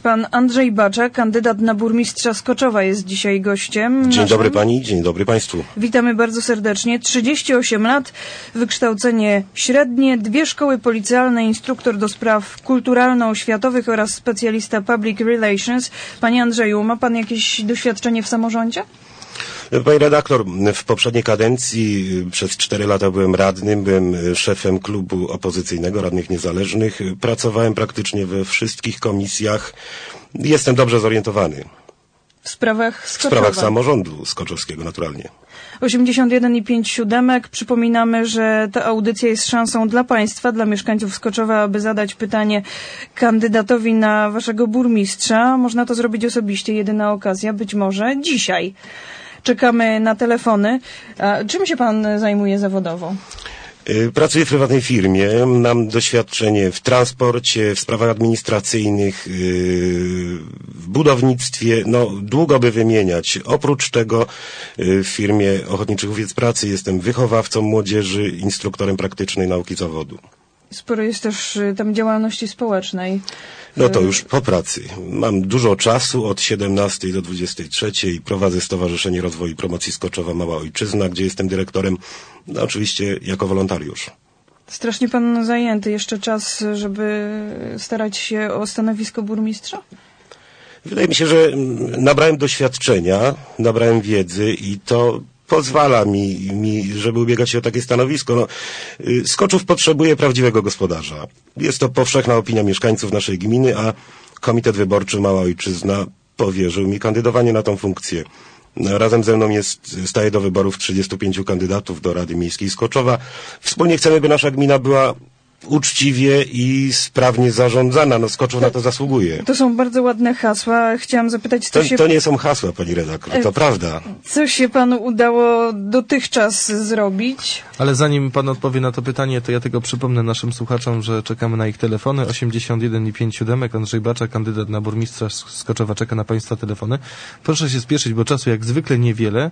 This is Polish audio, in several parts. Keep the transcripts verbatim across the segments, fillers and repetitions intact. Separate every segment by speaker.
Speaker 1: Pan Andrzej Bacza, kandydat na burmistrza Skoczowa, jest dzisiaj gościem.
Speaker 2: Dzień
Speaker 1: naszym.
Speaker 2: dobry pani, dzień dobry państwu.
Speaker 1: Witamy bardzo serdecznie. trzydzieści osiem lat, wykształcenie średnie, dwie szkoły policjalne, instruktor do spraw kulturalno-oświatowych oraz specjalista public relations. Panie Andrzeju, ma pan jakieś doświadczenie w samorządzie?
Speaker 2: Pani redaktor, w poprzedniej kadencji przez cztery lata byłem radnym, byłem szefem klubu opozycyjnego Radnych Niezależnych. Pracowałem praktycznie we wszystkich komisjach. Jestem dobrze zorientowany.
Speaker 1: W sprawach Skoczowa.
Speaker 2: W sprawach samorządu skoczowskiego, naturalnie.
Speaker 1: osiemdziesiąt jeden i pięć siódemek. Przypominamy, że ta audycja jest szansą dla państwa, dla mieszkańców Skoczowa, aby zadać pytanie kandydatowi na waszego burmistrza. Można to zrobić osobiście, jedyna okazja, być może dzisiaj. Czekamy na telefony. A czym się pan zajmuje zawodowo?
Speaker 2: Pracuję w prywatnej firmie, mam doświadczenie w transporcie, w sprawach administracyjnych, w budownictwie, no długo by wymieniać. Oprócz tego w firmie Ochotniczych Owiec Pracy jestem wychowawcą młodzieży, instruktorem praktycznej nauki zawodu.
Speaker 1: Sporo jest też tam działalności społecznej.
Speaker 2: No to już po pracy. Mam dużo czasu od siedemnastej do dwudziestej trzeciej. Prowadzę Stowarzyszenie Rozwoju i Promocji Skoczowa Mała Ojczyzna, gdzie jestem dyrektorem, no oczywiście jako wolontariusz.
Speaker 1: Strasznie pan zajęty. Jeszcze czas, żeby starać się o stanowisko burmistrza?
Speaker 2: Wydaje mi się, że nabrałem doświadczenia, nabrałem wiedzy i to pozwala mi, mi, żeby ubiegać się o takie stanowisko. No, Skoczów potrzebuje prawdziwego gospodarza. Jest to powszechna opinia mieszkańców naszej gminy, a Komitet Wyborczy Mała Ojczyzna powierzył mi kandydowanie na tą funkcję. Razem ze mną jest, staje do wyborów trzydziestu pięciu kandydatów do Rady Miejskiej Skoczowa. Wspólnie chcemy, by nasza gmina była uczciwie i sprawnie zarządzana. No Skoczów na to zasługuje.
Speaker 1: To są bardzo ładne hasła. Chciałam zapytać, co
Speaker 2: to,
Speaker 1: się...
Speaker 2: To nie są hasła, pani redaktor, to prawda.
Speaker 1: Co się panu udało dotychczas zrobić?
Speaker 3: Ale zanim pan odpowie na to pytanie, to ja tylko przypomnę naszym słuchaczom, że czekamy na ich telefony. osiemdziesiąt jeden i pięć siódemek. Andrzej Bacza, kandydat na burmistrza Skoczowa, czeka na państwa telefony. Proszę się spieszyć, bo czasu jak zwykle niewiele.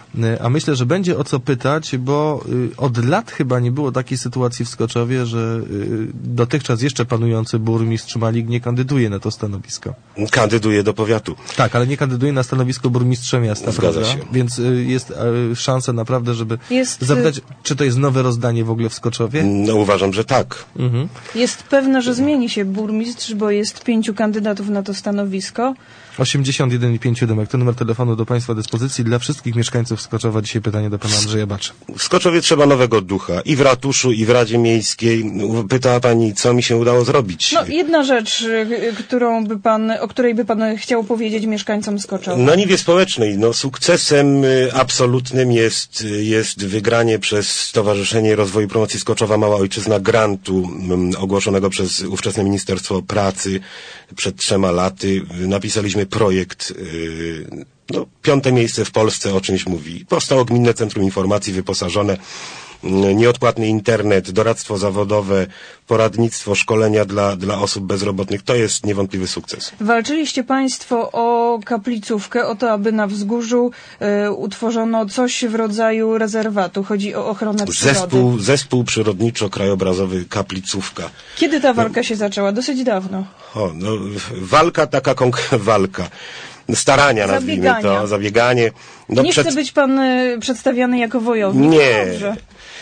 Speaker 3: A myślę, że będzie o co pytać, bo od lat chyba nie było takiej sytuacji w Skoczowie, że dotychczas jeszcze panujący burmistrz Malik nie kandyduje na to stanowisko.
Speaker 2: Kandyduje do powiatu.
Speaker 3: Tak, ale nie kandyduje na stanowisko burmistrza miasta,
Speaker 2: Zgadza
Speaker 3: prawda?
Speaker 2: się.
Speaker 3: Więc jest szansa naprawdę, żeby
Speaker 1: jest...
Speaker 3: zapytać, czy to jest nowe rozdanie w ogóle w Skoczowie?
Speaker 2: No uważam, że tak.
Speaker 3: Mhm.
Speaker 1: Jest pewne, że zmieni się burmistrz, bo jest pięciu kandydatów na to stanowisko.
Speaker 3: osiemdziesiąt jeden i pięć siódemek. To numer telefonu do państwa dyspozycji. Dla wszystkich mieszkańców Skoczowa dzisiaj pytanie do pana Andrzeja Bacza.
Speaker 2: W Skoczowie trzeba nowego ducha. I w ratuszu, i w Radzie Miejskiej. Pytała pani, co mi się udało zrobić.
Speaker 1: No jedna rzecz, którą by pan, o której by pan chciał powiedzieć mieszkańcom Skoczowa.
Speaker 2: Na niwie społecznej, no sukcesem absolutnym jest, jest wygranie przez Stowarzyszenie Rozwoju i Promocji Skoczowa Mała Ojczyzna grantu m, ogłoszonego przez ówczesne Ministerstwo Pracy przed trzema laty. Napisaliśmy projekt, yy, no, piąte miejsce w Polsce o czymś mówi. Powstało Gminne Centrum Informacji wyposażone, yy, nieodpłatny internet, doradztwo zawodowe, poradnictwo, szkolenia dla, dla osób bezrobotnych. To jest niewątpliwy sukces.
Speaker 1: Walczyliście państwo o kaplicówkę, o to, aby na wzgórzu y, utworzono coś w rodzaju rezerwatu. Chodzi o ochronę przyrody.
Speaker 2: Zespół, zespół przyrodniczo-krajobrazowy Kaplicówka.
Speaker 1: Kiedy ta walka no, się zaczęła? Dosyć dawno.
Speaker 2: O, no, walka, taka konk- walka. Starania, nazwijmy to, zabieganie. No,
Speaker 1: nie
Speaker 2: przed...
Speaker 1: chce być pan y, przedstawiany jako wojownik.
Speaker 2: Nie.
Speaker 1: Dobrze.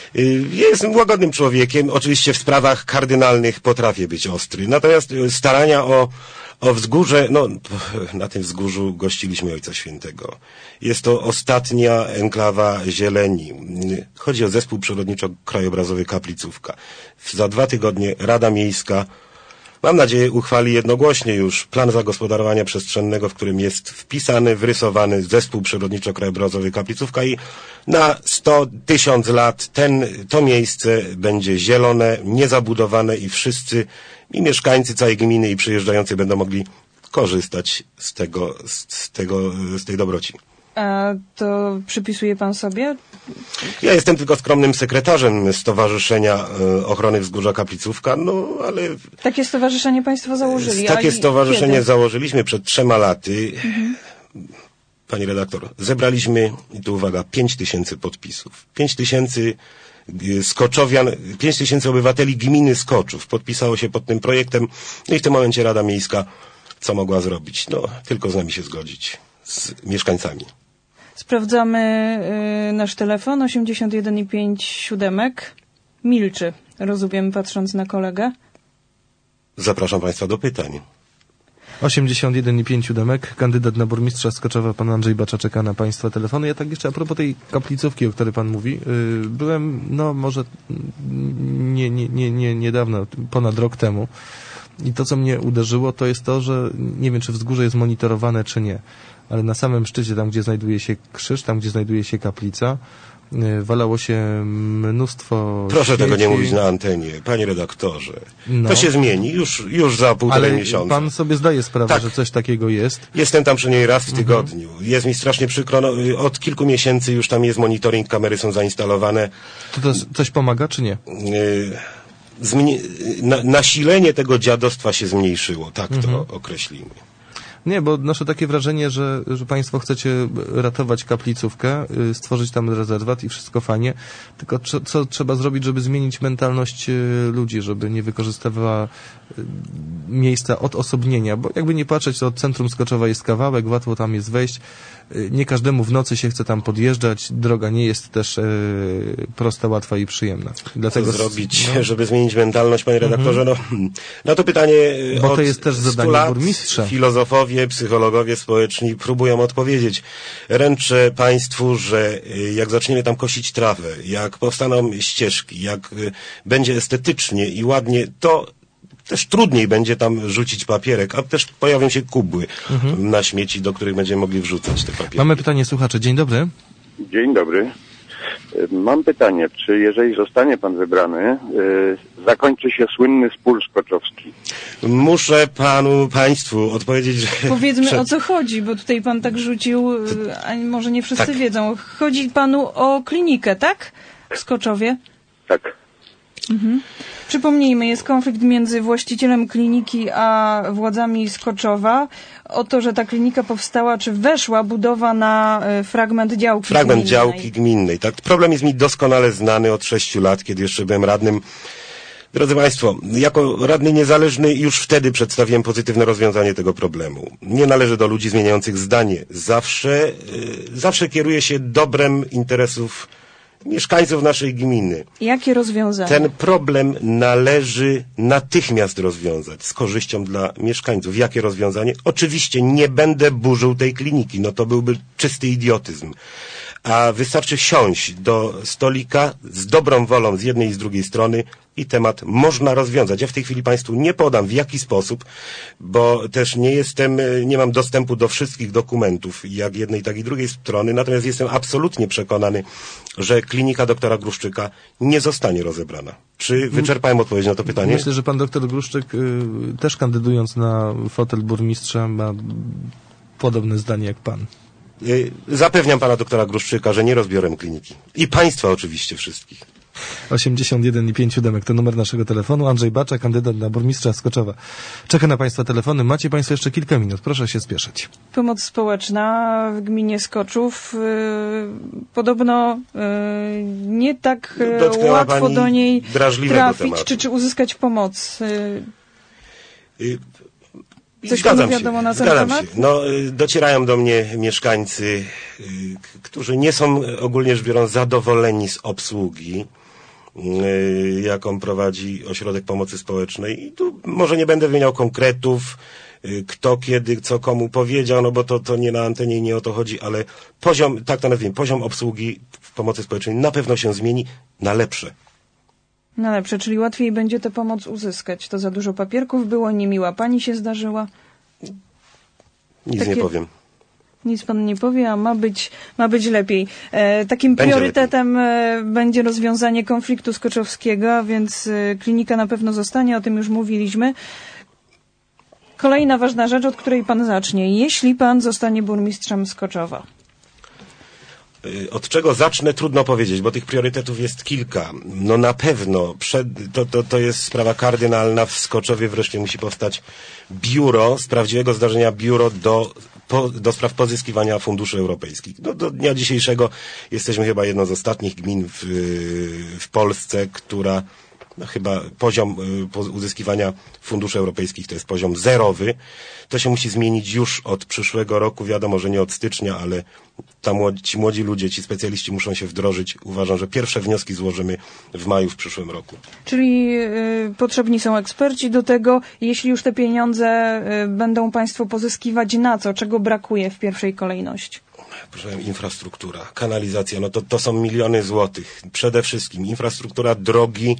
Speaker 2: Jestem łagodnym człowiekiem. Oczywiście w sprawach kardynalnych potrafię być ostry. Natomiast starania o, o wzgórze, no na tym wzgórzu gościliśmy Ojca Świętego. Jest to ostatnia enklawa zieleni. Chodzi o zespół przyrodniczo-krajobrazowy Kaplicówka. Za dwa tygodnie Rada Miejska, mam nadzieję, uchwali jednogłośnie już plan zagospodarowania przestrzennego, w którym jest wpisany, wrysowany zespół przyrodniczo-krajobrazowy Kaplicówka i na sto tysiąc lat ten, to miejsce będzie zielone, niezabudowane i wszyscy, i mieszkańcy całej gminy, i przyjeżdżający będą mogli korzystać z tego, z tego, z tej dobroci.
Speaker 1: A to przypisuje pan sobie?
Speaker 2: Ja jestem tylko skromnym sekretarzem Stowarzyszenia Ochrony Wzgórza Kaplicówka, no ale...
Speaker 1: Takie stowarzyszenie państwo założyli.
Speaker 2: Takie
Speaker 1: A
Speaker 2: stowarzyszenie
Speaker 1: kiedy?
Speaker 2: założyliśmy przed trzema laty. Mhm. Pani redaktor, zebraliśmy, i tu uwaga, pięć tysięcy podpisów. Pięć tysięcy Skoczowian, pięć tysięcy obywateli gminy Skoczów podpisało się pod tym projektem. No i w tym momencie Rada Miejska co mogła zrobić? No, tylko z nami się zgodzić, z mieszkańcami.
Speaker 1: Sprawdzamy y, nasz telefon osiemdziesiąt jeden i pięć siódemek. Milczy, rozumiem, patrząc na kolegę.
Speaker 2: Zapraszam Państwa do pytań.
Speaker 3: osiemdziesiąt jeden i pięć siódemek, kandydat na burmistrza Skoczowa, pan Andrzej Bacza czeka na Państwa telefony. Ja tak jeszcze a propos tej kaplicówki, o której Pan mówi, yy, byłem, no może nie, nie, nie, nie, niedawno, ponad rok temu. I to, co mnie uderzyło, to jest to, że nie wiem, czy wzgórze jest monitorowane, czy nie, ale na samym szczycie, tam gdzie znajduje się krzyż, tam gdzie znajduje się kaplica, yy, walało się mnóstwo
Speaker 2: Proszę
Speaker 3: śmieci.
Speaker 2: tego nie mówić na antenie, panie redaktorze.
Speaker 3: No.
Speaker 2: To się zmieni już, już za półtorej
Speaker 3: Ale
Speaker 2: miesiąca.
Speaker 3: pan sobie zdaje sprawę,
Speaker 2: Tak.
Speaker 3: że coś takiego jest?
Speaker 2: Jestem tam przynajmniej raz w tygodniu. Jest mi strasznie przykro. No, od kilku miesięcy już tam jest monitoring, kamery są zainstalowane.
Speaker 3: To też coś pomaga, czy nie?
Speaker 2: Yy, Zmieni- na, nasilenie tego dziadostwa się zmniejszyło, tak to określimy.
Speaker 3: Nie, bo noszę takie wrażenie, że, że Państwo chcecie ratować kaplicówkę, y, stworzyć tam rezerwat i wszystko fajnie, tylko co, co trzeba zrobić, żeby zmienić mentalność y, ludzi, żeby nie wykorzystywała y, miejsca odosobnienia, bo jakby nie patrzeć, to od centrum Skoczowa jest kawałek, łatwo tam jest wejść, y, nie każdemu w nocy się chce tam podjeżdżać, droga nie jest też y, prosta, łatwa i przyjemna. Dlatego
Speaker 2: Co zrobić,
Speaker 3: no,
Speaker 2: żeby zmienić mentalność, panie redaktorze? No, na to pytanie
Speaker 3: Bo to
Speaker 2: od
Speaker 3: jest też
Speaker 2: stu
Speaker 3: zadanie
Speaker 2: lat
Speaker 3: burmistrza.
Speaker 2: Filozofowie, psychologowie społeczni próbują odpowiedzieć. Ręczę państwu, że y, jak zaczniemy tam kosić trawę, jak powstaną ścieżki, jak y, będzie estetycznie i ładnie, to też trudniej będzie tam rzucić papierek, a też pojawią się kubły mhm. na śmieci, do których będziemy mogli wrzucać te papierki.
Speaker 3: Mamy pytanie słuchaczy. Dzień dobry.
Speaker 4: Dzień dobry. Mam pytanie, czy jeżeli zostanie pan wybrany, yy, zakończy się słynny spór skoczowski?
Speaker 2: Muszę panu, państwu odpowiedzieć, że...
Speaker 1: Powiedzmy,
Speaker 2: że...
Speaker 1: o co chodzi, bo tutaj pan tak rzucił, y, a może nie wszyscy
Speaker 2: Tak.
Speaker 1: wiedzą. Chodzi panu o klinikę, tak? W Skoczowie?
Speaker 4: Tak.
Speaker 1: Mhm. Przypomnijmy, jest konflikt między właścicielem kliniki a władzami Skoczowa o to, że ta klinika powstała, czy weszła budowa na y, fragment działki
Speaker 2: Fragment
Speaker 1: gminnej.
Speaker 2: działki gminnej, tak? Problem jest mi doskonale znany od sześciu lat, kiedy jeszcze byłem radnym. Drodzy Państwo, jako radny niezależny już wtedy przedstawiłem pozytywne rozwiązanie tego problemu. Nie należy do ludzi zmieniających zdanie. Zawsze, y, zawsze kieruję się dobrem interesów mieszkańców naszej gminy.
Speaker 1: Jakie rozwiązanie?
Speaker 2: Ten problem należy natychmiast rozwiązać z korzyścią dla mieszkańców. Jakie rozwiązanie? Oczywiście nie będę burzył tej kliniki, no to byłby czysty idiotyzm. A wystarczy siąść do stolika z dobrą wolą z jednej i z drugiej strony i temat można rozwiązać. Ja w tej chwili Państwu nie podam w jaki sposób, bo też nie jestem, nie mam dostępu do wszystkich dokumentów, jak jednej, tak i drugiej strony, natomiast jestem absolutnie przekonany, że klinika doktora Gruszczyka nie zostanie rozebrana. Czy wyczerpałem odpowiedź na to pytanie?
Speaker 3: Myślę, że pan doktor Gruszczyk y, też kandydując na fotel burmistrza ma podobne zdanie jak pan.
Speaker 2: Y, Zapewniam pana doktora Gruszczyka, że nie rozbiorę kliniki. I państwa oczywiście wszystkich.
Speaker 3: osiemdziesiąt jeden i pięć siódemek to numer naszego telefonu. Andrzej Bacza, kandydat na burmistrza Skoczowa. Czeka na Państwa telefony. Macie Państwo jeszcze kilka minut. Proszę się spieszyć.
Speaker 1: Pomoc społeczna w gminie Skoczów. Yy, podobno yy, nie tak yy,
Speaker 2: Dotknęła
Speaker 1: łatwo
Speaker 2: pani
Speaker 1: do niej
Speaker 2: drażliwego
Speaker 1: trafić,
Speaker 2: tematu.
Speaker 1: czy, czy uzyskać pomoc. Yy,
Speaker 2: Y,
Speaker 1: Coś
Speaker 2: Zgadzam
Speaker 1: panu
Speaker 2: się,
Speaker 1: wiadomo na ten
Speaker 2: zgadzam
Speaker 1: temat?
Speaker 2: się. No, y, docierają do mnie mieszkańcy, y, k- którzy nie są y, ogólnie rzecz biorąc zadowoleni z obsługi, y, jaką prowadzi Ośrodek Pomocy Społecznej. I tu może nie będę wymieniał konkretów, y, kto, kiedy, co komu powiedział, no bo to, to nie na antenie i nie o to chodzi, ale poziom, tak to nazwijmy, poziom obsługi w pomocy społecznej na pewno się zmieni na lepsze.
Speaker 1: Na lepsze, czyli łatwiej będzie tę pomoc uzyskać. To za dużo papierków było, niemiła pani się zdarzyła.
Speaker 2: Nic
Speaker 1: Takie-
Speaker 2: nie powiem.
Speaker 1: Nic pan nie powie, a ma być, ma być lepiej. E, takim
Speaker 2: Będzie
Speaker 1: priorytetem e, będzie rozwiązanie konfliktu skoczowskiego, a więc e, klinika na pewno zostanie, o tym już mówiliśmy. Kolejna ważna rzecz, od której pan zacznie. Jeśli pan zostanie burmistrzem Skoczowa.
Speaker 2: Y, Od czego zacznę, trudno powiedzieć, bo tych priorytetów jest kilka. No na pewno przed, to, to, to jest sprawa kardynalna. W Skoczowie wreszcie musi powstać biuro, z prawdziwego zdarzenia biuro do, po, do spraw pozyskiwania funduszy europejskich. No, do dnia dzisiejszego jesteśmy chyba jedną z ostatnich gmin w, w Polsce, która no chyba poziom y, uzyskiwania funduszy europejskich to jest poziom zerowy. To się musi zmienić już od przyszłego roku. Wiadomo, że nie od stycznia, ale ta młodzi, ci młodzi ludzie, ci specjaliści muszą się wdrożyć. Uważam, że pierwsze wnioski złożymy w maju w przyszłym roku.
Speaker 1: Czyli y, potrzebni są eksperci do tego. Jeśli już te pieniądze y, będą państwo pozyskiwać, na co? Czego brakuje w pierwszej kolejności?
Speaker 2: Proszę, infrastruktura, kanalizacja, no to, to są miliony złotych. Przede wszystkim infrastruktura, drogi.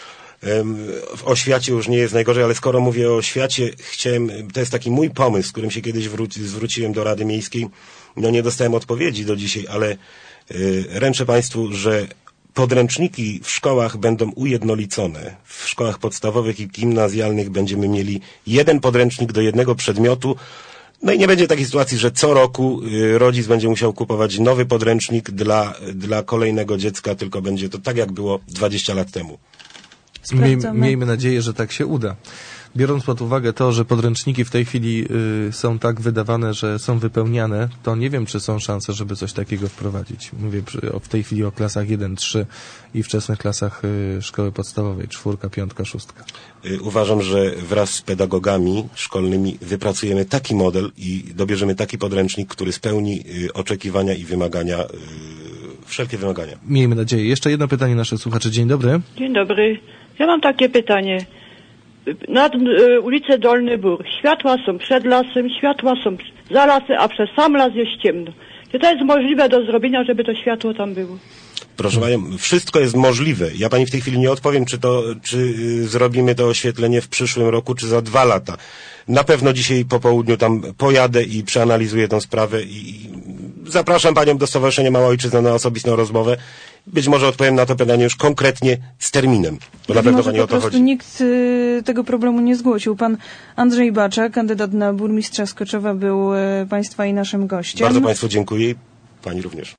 Speaker 2: W oświacie już nie jest najgorzej, ale skoro mówię o oświacie, chciałem, to jest taki mój pomysł, z którym się kiedyś wróci, zwróciłem do Rady Miejskiej. No nie dostałem odpowiedzi do dzisiaj, ale y, ręczę Państwu, że podręczniki w szkołach będą ujednolicone. W szkołach podstawowych i gimnazjalnych będziemy mieli jeden podręcznik do jednego przedmiotu. No i nie będzie takiej sytuacji, że co roku y, rodzic będzie musiał kupować nowy podręcznik dla, dla kolejnego dziecka, tylko będzie to tak, jak było dwadzieścia lat temu.
Speaker 3: Miej, miejmy nadzieję, że tak się uda. Biorąc pod uwagę to, że podręczniki w tej chwili y, są tak wydawane, że są wypełniane, to nie wiem, czy są szanse, żeby coś takiego wprowadzić. Mówię przy, o, w tej chwili o klasach jeden trzy i wczesnych klasach y, szkoły podstawowej, czwórka, piątka, szóstka.
Speaker 2: Y, uważam, że wraz z pedagogami szkolnymi wypracujemy taki model i dobierzemy taki podręcznik, który spełni y, oczekiwania i wymagania, y, wszelkie wymagania.
Speaker 3: Miejmy nadzieję. Jeszcze jedno pytanie naszych słuchaczy. Dzień dobry.
Speaker 5: Dzień dobry. Ja mam takie pytanie. Nad y, ulicę Dolny Bór. Światła są przed lasem, światła są za lasem, a przez sam las jest ciemno. Czy to jest możliwe do zrobienia, żeby to światło tam było?
Speaker 2: Proszę Panią, wszystko jest możliwe. Ja Pani w tej chwili nie odpowiem, czy to, czy y, zrobimy to oświetlenie w przyszłym roku, czy za dwa lata. Na pewno dzisiaj po południu tam pojadę i przeanalizuję tę sprawę i, i zapraszam Panią do Stowarzyszenia Mała Ojczyzna na osobistą rozmowę. Być może odpowiem na to pytanie już konkretnie z terminem, bo na pewno Pani o to chodzi.
Speaker 1: Po prostu nikt y, tego problemu nie zgłosił. Pan Andrzej Baczak, kandydat na burmistrza Skoczowa, był y, Państwa i naszym gościem.
Speaker 2: Bardzo Państwu dziękuję i Pani również.